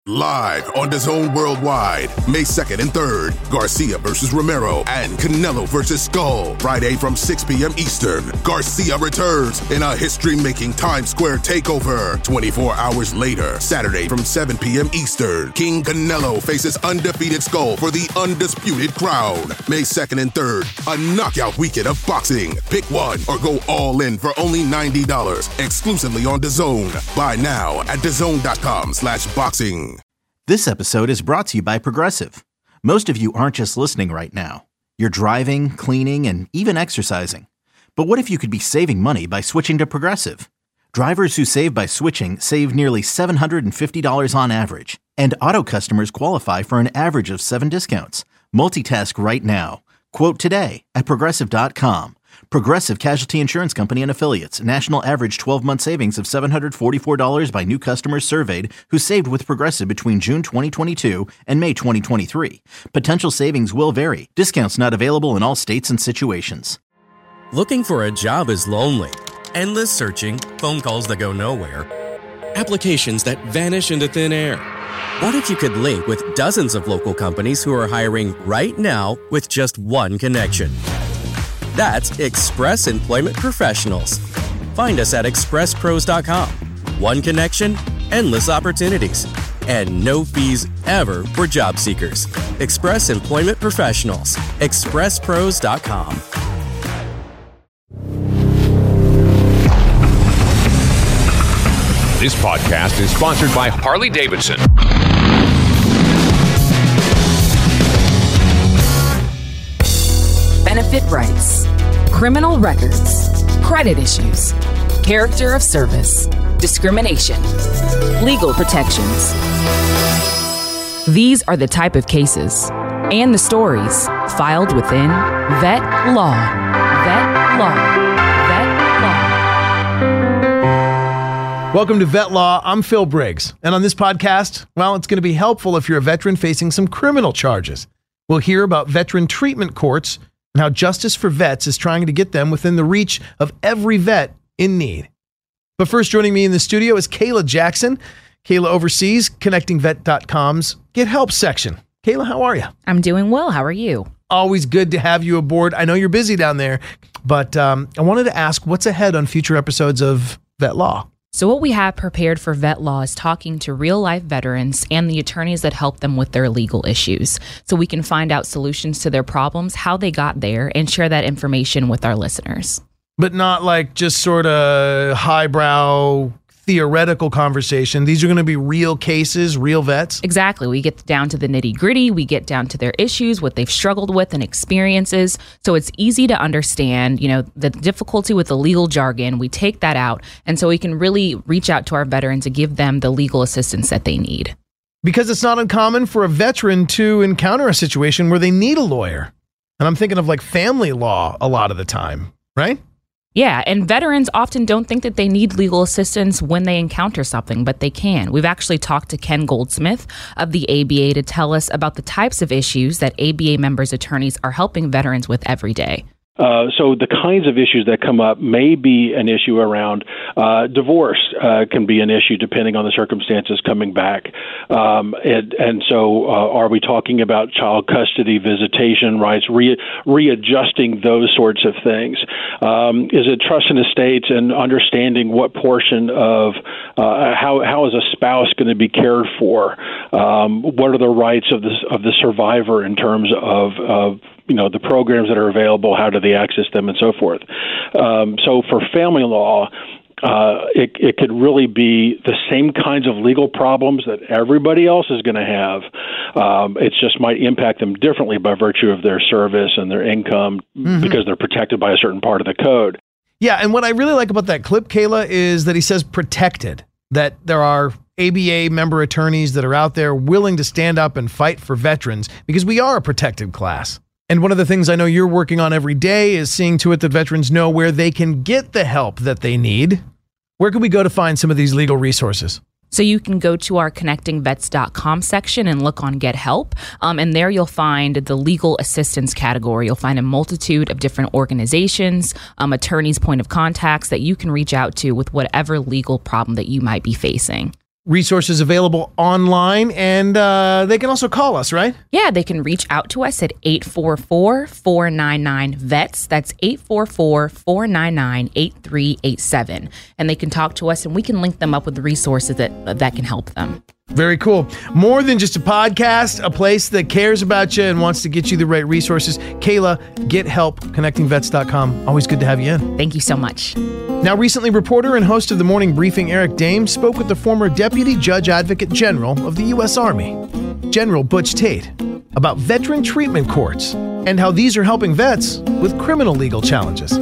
Live on DAZN Worldwide, May 2nd and 3rd, Garcia versus Romero and Canelo versus Skull. Friday from 6 p.m. Eastern, Garcia returns in a history-making Times Square takeover. 24 hours later, Saturday from 7 p.m. Eastern, King Canelo faces undefeated Skull for the undisputed crown. May 2nd and 3rd, a knockout weekend of boxing. Pick one or go all in for only $90, exclusively on DAZN. Buy now at DAZN.com/boxing. This episode is brought to you by Progressive. Most of you aren't just listening right now. You're driving, cleaning, and even exercising. But what if you could be saving money by switching to Progressive? Drivers who save by switching save nearly $750 on average. And auto customers qualify for an average of 7 discounts. Multitask right now. Quote today at Progressive.com. Progressive Casualty Insurance Company and Affiliates. National average 12-month savings of $744 by new customers surveyed who saved with Progressive between June 2022 and May 2023. Potential savings will vary. Discounts not available in all states and situations. Looking for a job is lonely. Endless searching, phone calls that go nowhere, applications that vanish into thin air. What if you could link with dozens of local companies who are hiring right now with just one connection? That's Express Employment Professionals. Find us at expresspros.com. One connection, endless opportunities, and no fees ever for job seekers. Express Employment Professionals. expresspros.com. This podcast is sponsored by Harley-Davidson. Benefit rights, criminal records, credit issues, character of service, discrimination, legal protections. These are the type of cases and the stories filed within Vet Law. Vet Law. Vet Law. Welcome to Vet Law. I'm Phil Briggs. And on this podcast, well, it's going to be helpful if you're a veteran facing some criminal charges. We'll hear about veteran treatment courts and how Justice for Vets is trying to get them within the reach of every vet in need. But first, joining me in the studio is Kayla Jackson. Kayla oversees ConnectingVet.com's Get Help section. Kayla, how are you? I'm doing well. How are you? Always good to have you aboard. I know you're busy down there, but I wanted to ask what's ahead on future episodes of Vet Law? So what we have prepared for Vet Law is talking to real-life veterans and the attorneys that help them with their legal issues, so we can find out solutions to their problems, how they got there, and share that information with our listeners. But not like just sort of highbrow theoretical conversation. These are going to be real cases, real vets. Exactly. We get down to the nitty-gritty. We get down to their issues, what they've struggled with, and experiences. So it's easy to understand, the difficulty with the legal jargon. We take that out. And so we can really reach out to our veterans and give them the legal assistance that they need. Because it's not uncommon for a veteran to encounter a situation where they need a lawyer. And I'm thinking of like family law a lot of the time, right? Yeah, and veterans often don't think that they need legal assistance when they encounter something, but they can. We've actually talked to Ken Goldsmith of the ABA to tell us about the types of issues that ABA members' attorneys are helping veterans with every day. So the kinds of issues that come up may be an issue around divorce can be an issue depending on the circumstances coming back. And so are we talking about child custody, visitation rights, readjusting those sorts of things? Is it trust and estates and understanding what portion of how is a spouse going to be cared for? What are the rights of the survivor in terms of the programs that are available, how do they access them, and so forth. So for family law, it could really be the same kinds of legal problems that everybody else is going to have. It just might impact them differently by virtue of their service and their income because they're protected by a certain part of the code. Yeah, and what I really like about that clip, Kayla, is that he says protected, that there are ABA member attorneys that are out there willing to stand up and fight for veterans because we are a protected class. And one of the things I know you're working on every day is seeing to it that veterans know where they can get the help that they need. Where can we go to find some of these legal resources? So you can go to our connectingvets.com section and look on Get Help. And there you'll find the legal assistance category. You'll find a multitude of different organizations, attorneys' point of contacts that you can reach out to with whatever legal problem that you might be facing. resources available online, and they can also call us, right? Yeah, they can reach out to us at 844-499-VETS. That's 844-499-8387. And they can talk to us, and we can link them up with the resources that can help them. Very cool. More than just a podcast, a place that cares about you and wants to get you the right resources. Kayla, get help, connectingvets.com. Always good to have you in. Thank you so much. Now, recently, reporter and host of the Morning Briefing, Eric Dame, spoke with the former Deputy Judge Advocate General of the U.S. Army, General Butch Tate, about veteran treatment courts and how these are helping vets with criminal legal challenges.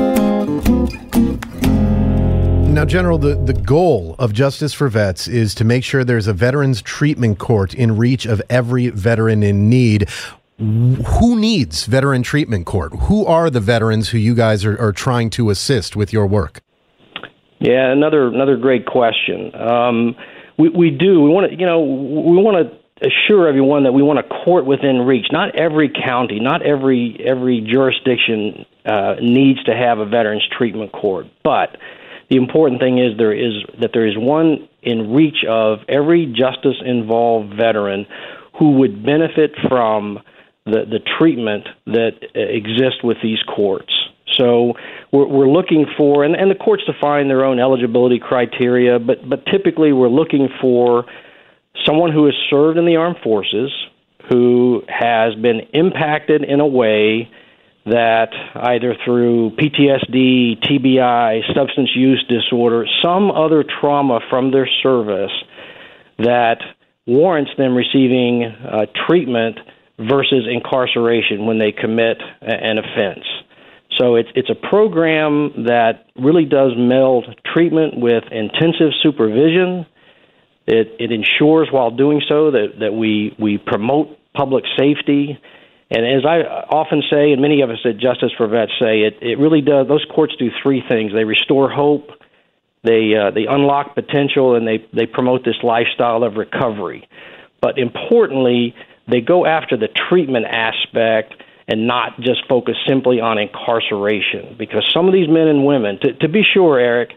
Now, General, the goal of Justice for Vets is to make sure there's a veterans treatment court in reach of every veteran in need. Who needs veteran treatment court? Who are the veterans who you guys are trying to assist with your work? Yeah, another great question. We do. We want to assure everyone that we want a court within reach. Not every county, not every jurisdiction needs to have a veterans treatment court, but the important thing is there is one in reach of every justice-involved veteran who would benefit from the treatment that exists with these courts. So we're looking for, and the courts define their own eligibility criteria, but typically we're looking for someone who has served in the armed forces, who has been impacted in a way that either through PTSD, TBI, substance use disorder, some other trauma from their service that warrants them receiving treatment versus incarceration when they commit an offense. So it's a program that really does meld treatment with intensive supervision. It ensures while doing so that we promote public safety. And as I often say, and many of us at Justice for Vets say, it really does. Those courts do three things. They restore hope, they unlock potential, and they promote this lifestyle of recovery. But importantly, they go after the treatment aspect and not just focus simply on incarceration. Because some of these men and women, to be sure, Eric,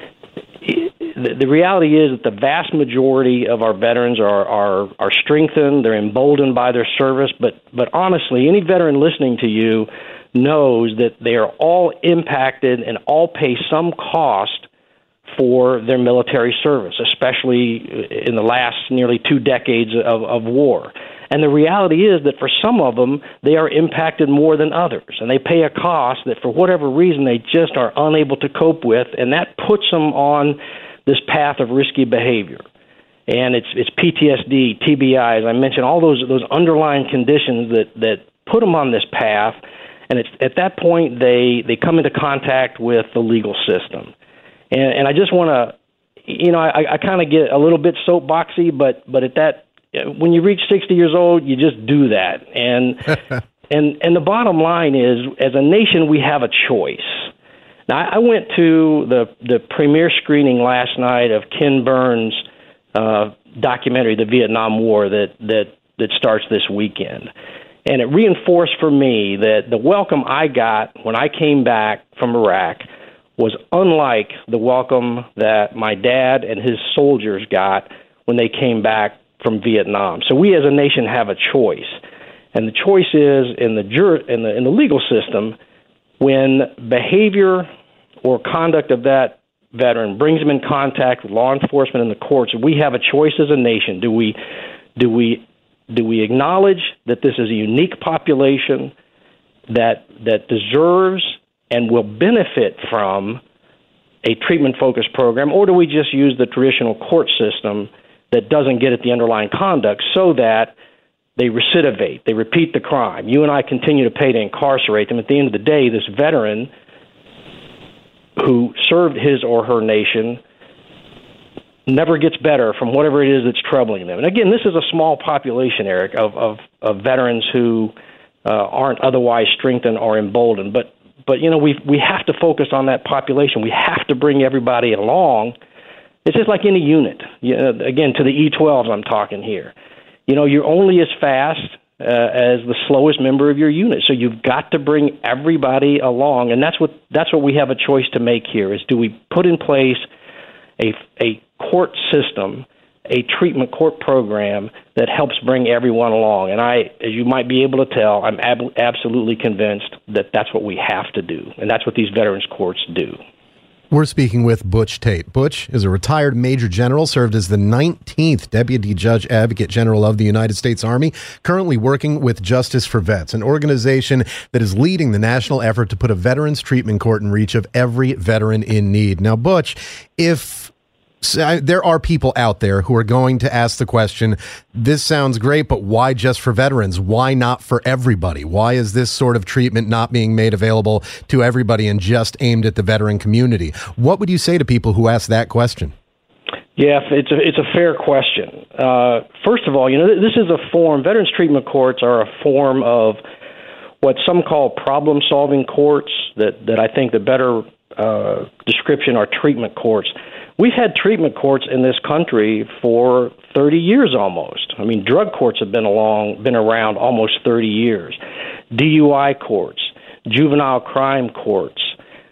the reality is that the vast majority of our veterans are strengthened, they're emboldened by their service, but honestly, any veteran listening to you knows that they are all impacted and all pay some cost for their military service, especially in the last nearly 2 decades of war. And the reality is that for some of them, they are impacted more than others, and they pay a cost that for whatever reason they just are unable to cope with, and that puts them on this path of risky behavior. And it's PTSD, TBI, as I mentioned, all those underlying conditions that put them on this path, and it's at that point they come into contact with the legal system. And I just want to, I kind of get a little bit soapboxy, but at that, when you reach 60 years old, you just do that. And and the bottom line is, as a nation, we have a choice. Now, I went to the premiere screening last night of Ken Burns' documentary, The Vietnam War, that starts this weekend. And it reinforced for me that the welcome I got when I came back from Iraq was unlike the welcome that my dad and his soldiers got when they came back from Vietnam. So we as a nation have a choice. And the choice is in the legal system, when behavior or conduct of that veteran brings them in contact with law enforcement and the courts, we have a choice as a nation. Do we acknowledge that this is a unique population that deserves and will benefit from a treatment-focused program, or do we just use the traditional court system that doesn't get at the underlying conduct so that they recidivate, they repeat the crime? You and I continue to pay to incarcerate them. At the end of the day, this veteran who served his or her nation never gets better from whatever it is that's troubling them. And again, this is a small population, Eric, of veterans who aren't otherwise strengthened or emboldened. But we have to focus on that population. We have to bring everybody along. It's just like any unit. Again, to the E12s I'm talking here. You're only as fast as the slowest member of your unit. So you've got to bring everybody along, and that's what we have a choice to make here, is do we put in place a court system a treatment court program that helps bring everyone along. And I, as you might be able to tell, I'm absolutely convinced that that's what we have to do, and that's what these veterans courts do. We're speaking with Butch Tate. Butch is a retired Major General, served as the 19th Deputy Judge Advocate General of the United States Army, currently working with Justice for Vets, an organization that is leading the national effort to put a veterans treatment court in reach of every veteran in need. Now, Butch, there are people out there who are going to ask the question, this sounds great, but why just for veterans? Why not for everybody? Why is this sort of treatment not being made available to everybody and just aimed at the veteran community? What would you say to people who ask that question? Yeah, it's a fair question. First of all, this is a form, veterans treatment courts are a form of what some call problem-solving courts, that I think the better description are treatment courts. We've had treatment courts in this country for 30 years almost. I mean, drug courts have been around almost 30 years. DUI courts, juvenile crime courts,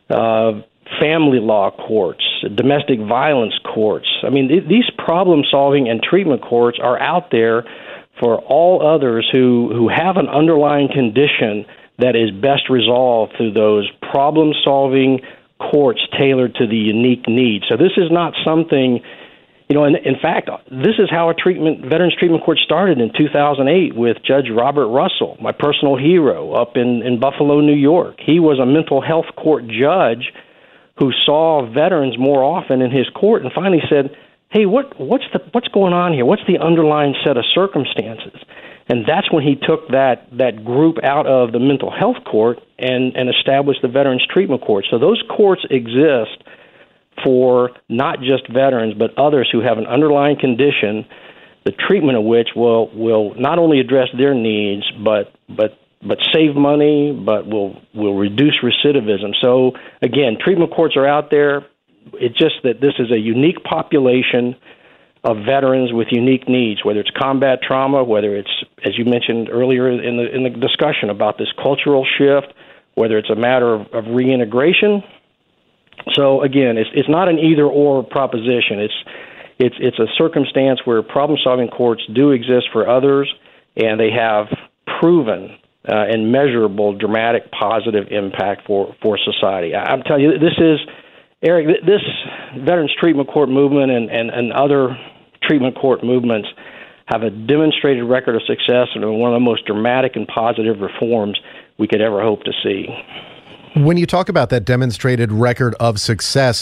family law courts, domestic violence courts. I mean, these problem-solving and treatment courts are out there for all others who have an underlying condition that is best resolved through those problem-solving courts tailored to the unique needs. So this is not something, and in fact, this is how veterans treatment court started in 2008 with Judge Robert Russell, my personal hero, up in Buffalo, New York. He was a mental health court judge who saw veterans more often in his court and finally said, hey, what's going on here? What's the underlying set of circumstances? And that's when he took that group out of the mental health court and established the veterans treatment court. So those courts exist for not just veterans, but others who have an underlying condition, the treatment of which will not only address their needs, but save money, but will reduce recidivism. So again, treatment courts are out there. It's just that this is a unique population of veterans with unique needs, whether it's combat trauma, whether it's, as you mentioned earlier in the discussion about this cultural shift, whether it's a matter of reintegration. So again, it's not an either-or proposition. It's a circumstance where problem-solving courts do exist for others, and they have proven and measurable, dramatic, positive impact for society. I'm telling you, this is, Eric, this veterans treatment court movement and other treatment court movements have a demonstrated record of success and are one of the most dramatic and positive reforms we could ever hope to see. When you talk about that demonstrated record of success,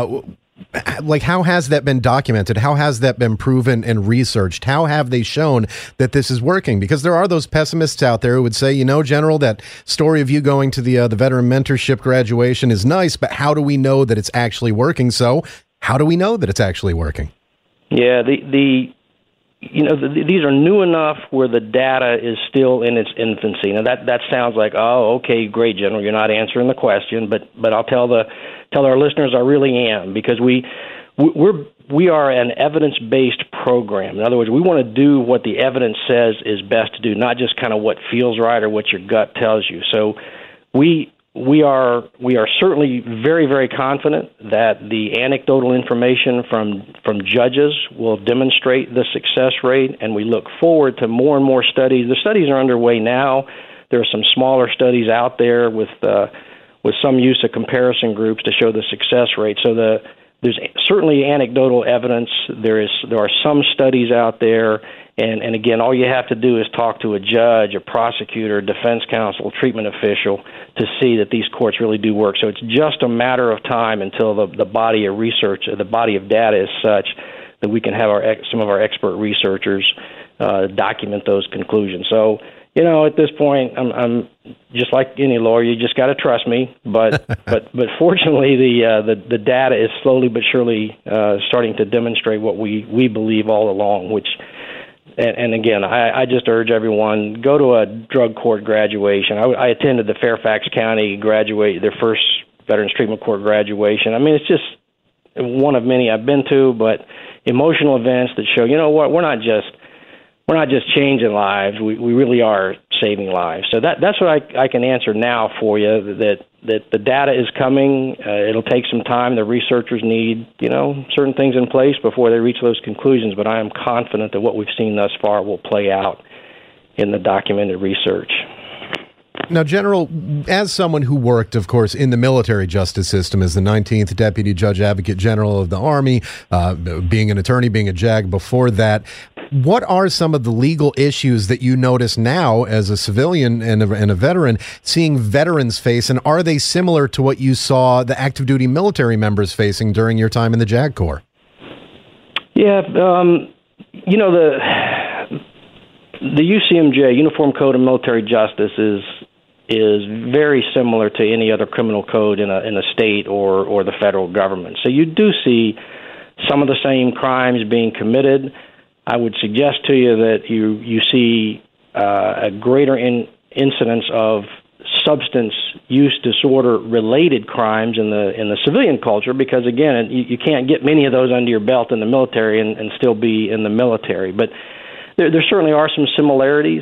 how has that been documented? How has that been proven and researched? How have they shown that this is working? Because there are those pessimists out there who would say, General, that story of you going to the veteran mentorship graduation is nice, but how do we know that it's actually working? So how do we know that it's actually working? Yeah, these are new enough where the data is still in its infancy. Now that sounds like, oh, okay, great, General, you're not answering the question, but I'll tell our listeners I really am, because we are an evidence-based program. In other words, we want to do what the evidence says is best to do, not just kind of what feels right or what your gut tells you. So we are certainly very, very confident that the anecdotal information from judges will demonstrate the success rate, and we look forward to more and more studies. The studies are underway now. There are some smaller studies out there with some use of comparison groups to show the success rate. So there's certainly anecdotal evidence. There are some studies out there. And again, all you have to do is talk to a judge, a prosecutor, defense counsel, treatment official to see that these courts really do work. So it's just a matter of time until the body of research, the body of data is such that we can have some of our expert researchers document those conclusions. So, at this point, I'm just like any lawyer. You just got to trust me. But fortunately, the data is slowly but surely starting to demonstrate what we believe all along, which. And again, I just urge everyone, go to a drug court graduation. I attended the Fairfax County their first Veterans Treatment Court graduation. I mean, it's just one of many I've been to, but emotional events that show, we're not just changing lives. We really are saving lives. So that's what I can answer now for you, the data is coming. It'll take some time. The researchers need, certain things in place before they reach those conclusions, but I am confident that what we've seen thus far will play out in the documented research. Now, General, as someone who worked, of course, in the military justice system as the 19th Deputy Judge Advocate General of the Army, being an attorney, being a JAG before that, what are some of the legal issues that you notice now as a civilian and a veteran seeing veterans face, and are they similar to what you saw the active duty military members facing during your time in the JAG Corps? Yeah, the UCMJ, Uniform Code of Military Justice, is very similar to any other criminal code in a state or the federal government. So you do see some of the same crimes being committed. I would suggest to you that you see a greater incidence of substance use disorder related crimes in the civilian culture, because again, you can't get many of those under your belt in the military and still be in the military. But there certainly are some similarities.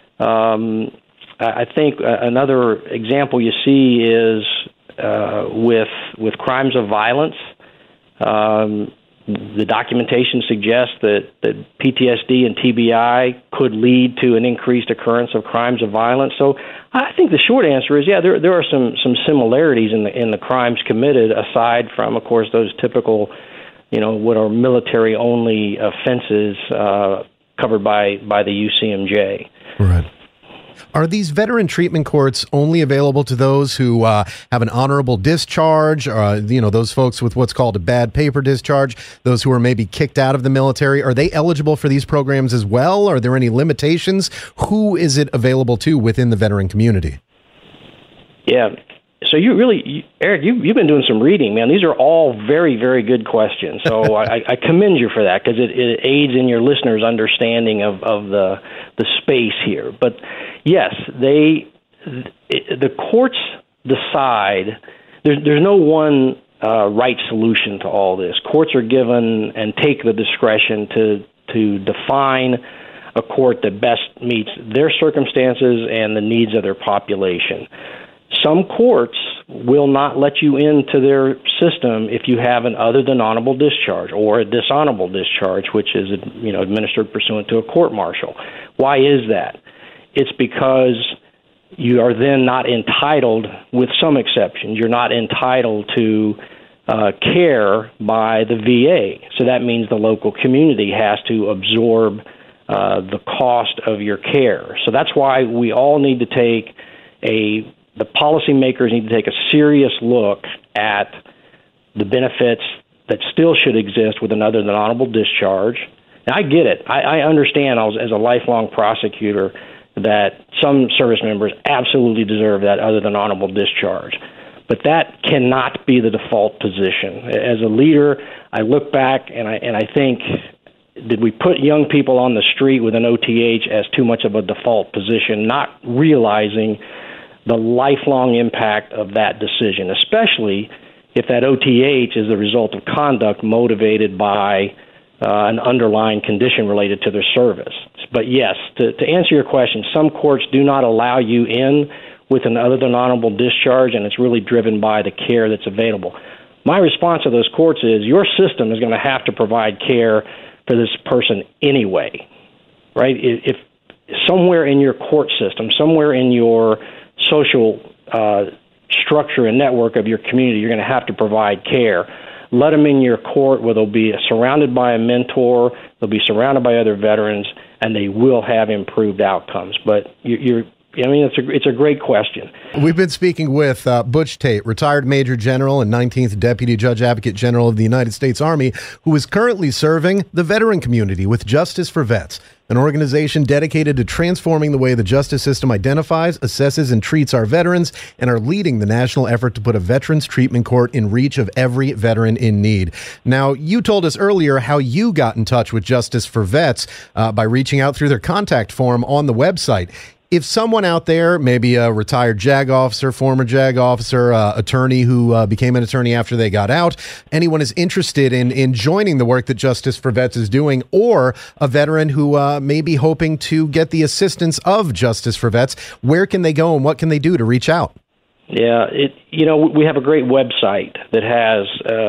I think another example you see is with crimes of violence. The documentation suggests that PTSD and TBI could lead to an increased occurrence of crimes of violence. So I think the short answer is, yeah, there are some similarities in the crimes committed, aside from, of course, those typical, what are military-only offenses covered by the UCMJ. Right. Are these veteran treatment courts only available to those who have an honorable discharge, those folks with what's called a bad paper discharge, those who are maybe kicked out of the military? Are they eligible for these programs as well? Are there any limitations? Who is it available to within the veteran community? Yeah. So Eric, you've been doing some reading, man. These are all very, very good questions. So I commend you for that, because it aids in your listeners' understanding of the space here. But yes, the courts decide. There's no one right solution to all this. Courts are given and take the discretion to define a court that best meets their circumstances and the needs of their population. Some courts will not let you into their system if you have an other than honorable discharge or a dishonorable discharge, which is administered pursuant to a court-martial. Why is that? It's because you are then not entitled, with some exceptions, you're not entitled to care by the VA. So that means the local community has to absorb the cost of your care. So that's why we all need to take the policymakers need to take a serious look at the benefits that still should exist with another than honorable discharge. Now, I get it. I understand as a lifelong prosecutor that some service members absolutely deserve that other than honorable discharge. But that cannot be the default position. As a leader, I look back and I think, did we put young people on the street with an OTH as too much of a default position, not realizing the lifelong impact of that decision, especially if that OTH is the result of conduct motivated by an underlying condition related to their service. But yes, to answer your question, some courts do not allow you in with an other than honorable discharge, and it's really driven by the care that's available. My response to those courts is, your system is going to have to provide care for this person anyway, right? If somewhere in your court system, somewhere in your social structure and network of your community, you're going to have to provide care. Let them in your court where they'll be surrounded by a mentor, they'll be surrounded by other veterans, and they will have improved outcomes. But it's a great question. We've been speaking with Butch Tate, retired Major General and 19th Deputy Judge Advocate General of the United States Army, who is currently serving the veteran community with Justice for Vets, an organization dedicated to transforming the way the justice system identifies, assesses, and treats our veterans, and are leading the national effort to put a veterans treatment court in reach of every veteran in need. Now, you told us earlier how you got in touch with Justice for Vets by reaching out through their contact form on the website. If someone out there, maybe a retired JAG officer, former JAG officer, attorney who became an attorney after they got out, anyone is interested in joining the work that Justice for Vets is doing, or a veteran who may be hoping to get the assistance of Justice for Vets, where can they go and what can they do to reach out? Yeah, we have a great website that has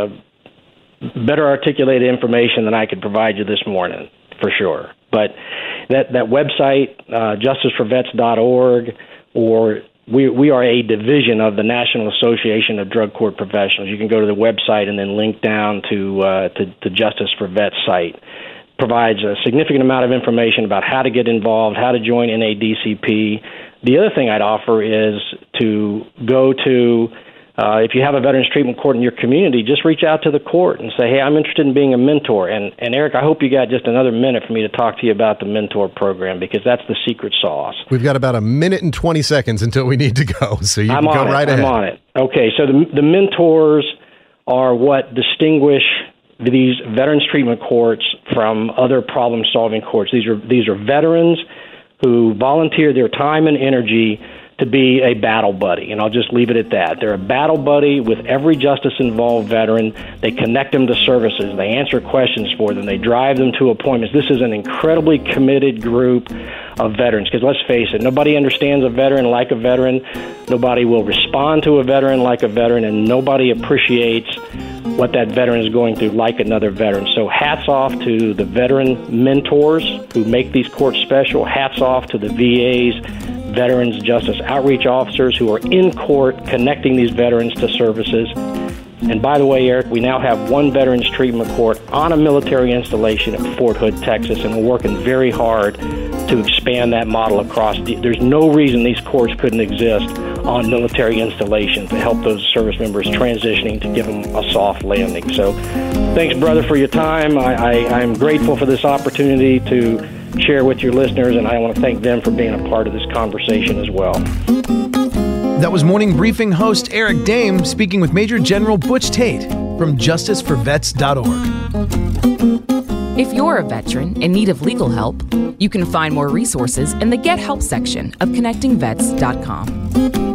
better articulated information than I could provide you this morning, for sure. But that website, justiceforvets.org, or we are a division of the National Association of Drug Court Professionals. You can go to the website and then link down to the Justice for Vets site. Provides a significant amount of information about how to get involved, how to join NADCP. The other thing I'd offer is to go to, if you have a Veterans Treatment Court in your community, just reach out to the court and say, hey, I'm interested in being a mentor. And Eric, I hope you got just another minute for me to talk to you about the mentor program, because that's the secret sauce. We've got about a minute and 20 seconds until we need to go, so you can go right ahead. I'm on it. Okay, so the mentors are what distinguish these Veterans Treatment Courts from other problem-solving courts. These are veterans who volunteer their time and energy to be a battle buddy, and I'll just leave it at that. They're a battle buddy with every justice-involved veteran. They connect them to services. They answer questions for them. They drive them to appointments. This is an incredibly committed group of veterans, because let's face it, nobody understands a veteran like a veteran. Nobody will respond to a veteran like a veteran, and nobody appreciates what that veteran is going through like another veteran. So hats off to the veteran mentors who make these courts special. Hats off to the VA's Veterans Justice Outreach Officers who are in court connecting these veterans to services. And by the way, Eric, we now have one Veterans Treatment Court on a military installation at Fort Hood, Texas, and we're working very hard to expand that model across. There's no reason these courts couldn't exist on military installations to help those service members transitioning, to give them a soft landing. So thanks, brother, for your time. I'm grateful for this opportunity to share with your listeners, and I want to thank them for being a part of this conversation as well. That was Morning Briefing host Eric Dame speaking with Major General Butch Tate from justiceforvets.org. If you're a veteran in need of legal help, you can find more resources in the Get Help section of connectingvets.com.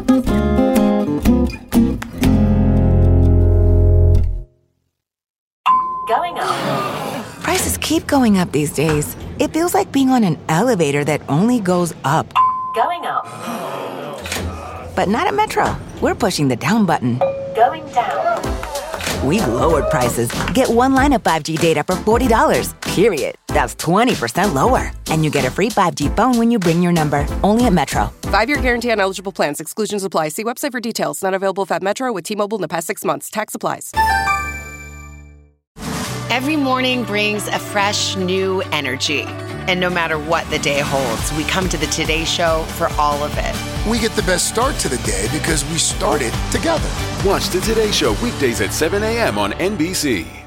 Going up. Prices keep going up these days. It feels like being on an elevator that only goes up. Going up. But not at Metro. We're pushing the down button. Going down. We've lowered prices. Get one line of 5G data for $40, period. That's 20% lower. And you get a free 5G phone when you bring your number. Only at Metro. 5-year guarantee on eligible plans. Exclusions apply. See website for details. Not available at Metro with T-Mobile in the past 6 months. Tax applies. Every morning brings a fresh, new energy. And no matter what the day holds, we come to the Today Show for all of it. We get the best start to the day because we started together. Watch the Today Show weekdays at 7 a.m. on NBC.